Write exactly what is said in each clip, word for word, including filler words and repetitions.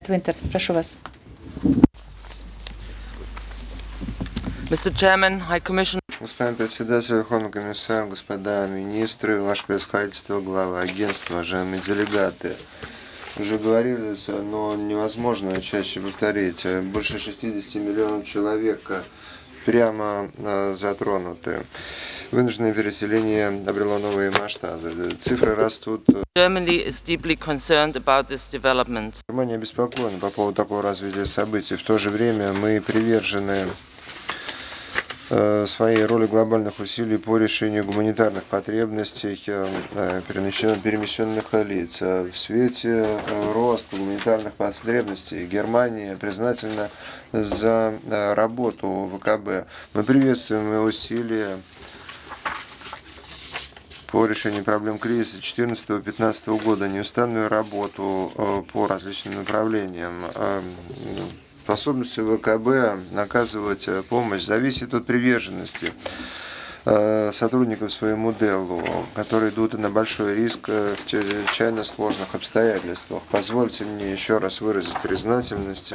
Винтер, прошу вас. мистер Chairman, High Commissioner. Господин председатель, Верховный комиссар, господа министры, ваше происходительство, глава агентства, уважаемые делегаты. Уже говорили, но невозможно чаще повторить. Больше шестидесяти миллионов человек прямо затронуты. Вынужденное переселение обрело новые масштабы. Цифры растут. Germany is deeply concerned about this development. Германия обеспокоена по поводу такого развития событий. В то же время мы привержены своей роли глобальных усилий по решению гуманитарных потребностей перемещенных лиц. В свете роста гуманитарных потребностей Германия признательна за работу ВКБ. Мы приветствуем усилия по решению проблем кризиса две тысячи четырнадцатого — две тысячи пятнадцатого года, неустанную работу по различным направлениям. Способностью ВКБ оказывать помощь зависит от приверженности сотрудников своему делу, которые идут на большой риск в чрезвычайно сложных обстоятельствах. Позвольте мне еще раз выразить признательность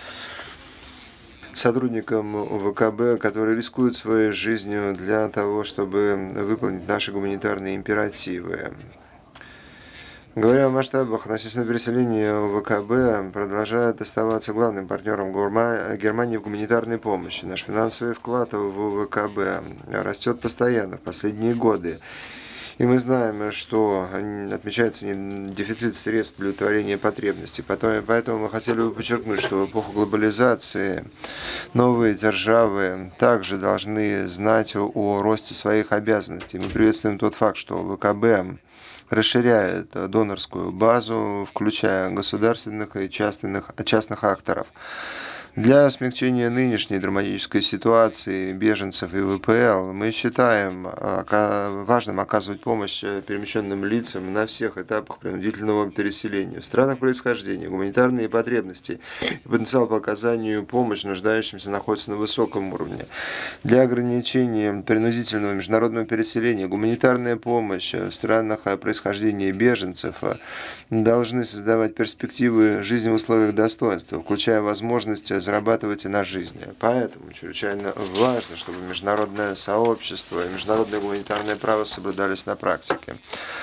сотрудникам ВКБ, которые рискуют своей жизнью для того, чтобы выполнить наши гуманитарные императивы. Говоря о масштабах, относительно переселения ВКБ продолжает оставаться главным партнером Германии в гуманитарной помощи. Наш финансовый вклад в ВКБ растет постоянно в последние годы. И мы знаем, что отмечается дефицит средств для удовлетворения потребностей. Поэтому мы хотели бы подчеркнуть, что в эпоху глобализации новые державы также должны знать о росте своих обязанностей. Мы приветствуем тот факт, что ВКБ расширяет донорскую базу, включая государственных и частных, частных акторов. Для смягчения нынешней драматической ситуации беженцев и ВПЛ мы считаем важным оказывать помощь перемещенным лицам на всех этапах принудительного переселения. В странах происхождения гуманитарные потребности и потенциал по оказанию помощи нуждающимся находятся на высоком уровне. Для ограничения принудительного международного переселения гуманитарная помощь в странах происхождения беженцев должны создавать перспективы жизни в условиях достоинства, включая возможность зарабатывать и на жизни. Поэтому чрезвычайно важно, чтобы международное сообщество и международное гуманитарное право соблюдались на практике.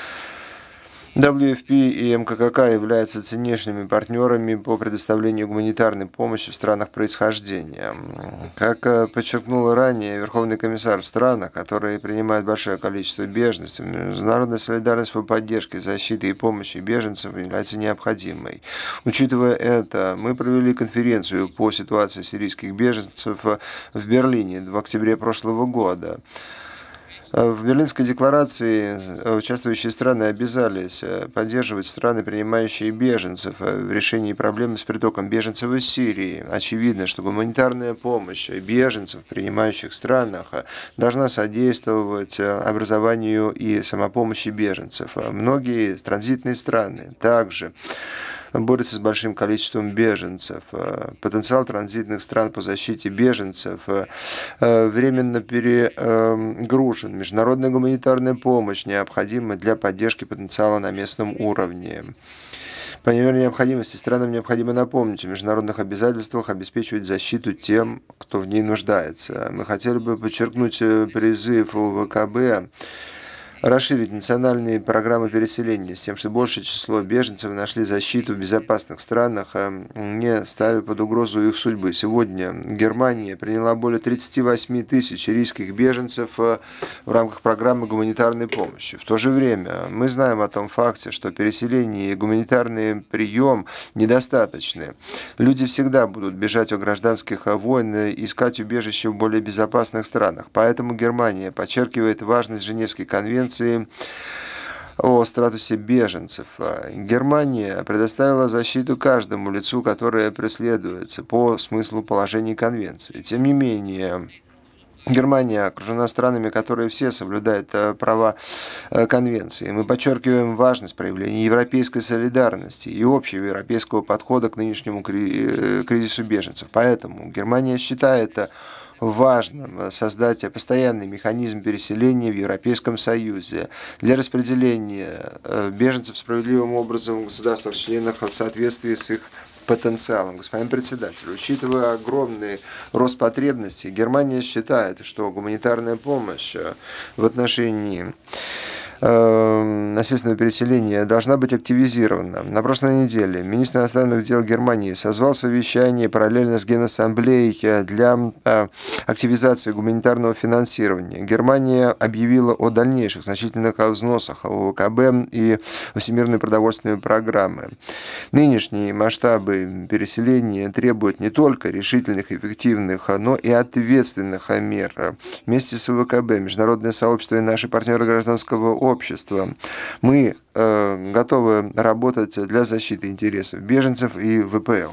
дабл ю эф пи и эм ка ка ка являются ценнейшими партнерами по предоставлению гуманитарной помощи в странах происхождения. Как подчеркнул ранее Верховный комиссар, в странах, которые принимают большое количество беженцев, международная солидарность по поддержке, защите и помощи беженцам является необходимой. Учитывая это, мы провели конференцию по ситуации сирийских беженцев в Берлине в октябре прошлого года. В Берлинской декларации участвующие страны обязались поддерживать страны, принимающие беженцев, в решении проблемы с притоком беженцев из Сирии. Очевидно, что гуманитарная помощь беженцев в принимающих странах должна содействовать образованию и самопомощи беженцев. Многие транзитные страны также борется с большим количеством беженцев. Потенциал транзитных стран по защите беженцев временно перегружен. Международная гуманитарная помощь необходима для поддержки потенциала на местном уровне. По мере необходимости странам необходимо напомнить о международных обязательствах обеспечивать защиту тем, кто в ней нуждается. Мы хотели бы подчеркнуть призыв ВКБ расширить национальные программы переселения с тем, чтобы большее число беженцев нашли защиту в безопасных странах, не ставя под угрозу их судьбы. Сегодня Германия приняла более тридцати восьми тысяч сирийских беженцев в рамках программы гуманитарной помощи. В то же время мы знаем о том факте, что переселение и гуманитарный прием недостаточны. Люди всегда будут бежать от гражданских войн и искать убежище в более безопасных странах. Поэтому Германия подчеркивает важность Женевской конвенции о статусе беженцев. Германия предоставила защиту каждому лицу, которое преследуется по смыслу положений конвенции. Тем не менее, Германия окружена странами, которые все соблюдают права конвенции. Мы подчеркиваем важность проявления европейской солидарности и общего европейского подхода к нынешнему кризису беженцев. Поэтому Германия считает важным создать постоянный механизм переселения в Европейском Союзе для распределения беженцев справедливым образом в государствах-членах в соответствии с их потенциалом. Господин председатель, учитывая огромный рост потребностей, Германия считает, что гуманитарная помощь в отношении насильственного переселения должна быть активизирована. На прошлой неделе министр иностранных дел Германии созвал совещание параллельно с Генассамблеей для активизации гуманитарного финансирования. Германия объявила о дальнейших значительных взносах в ОВКБ и Всемирной продовольственной программы. Нынешние масштабы переселения требуют не только решительных, эффективных, но и ответственных мер. Вместе с ОВКБ, международное сообщество и наши партнеры гражданского общества мы э, готовы работать для защиты интересов беженцев и ВПЛ.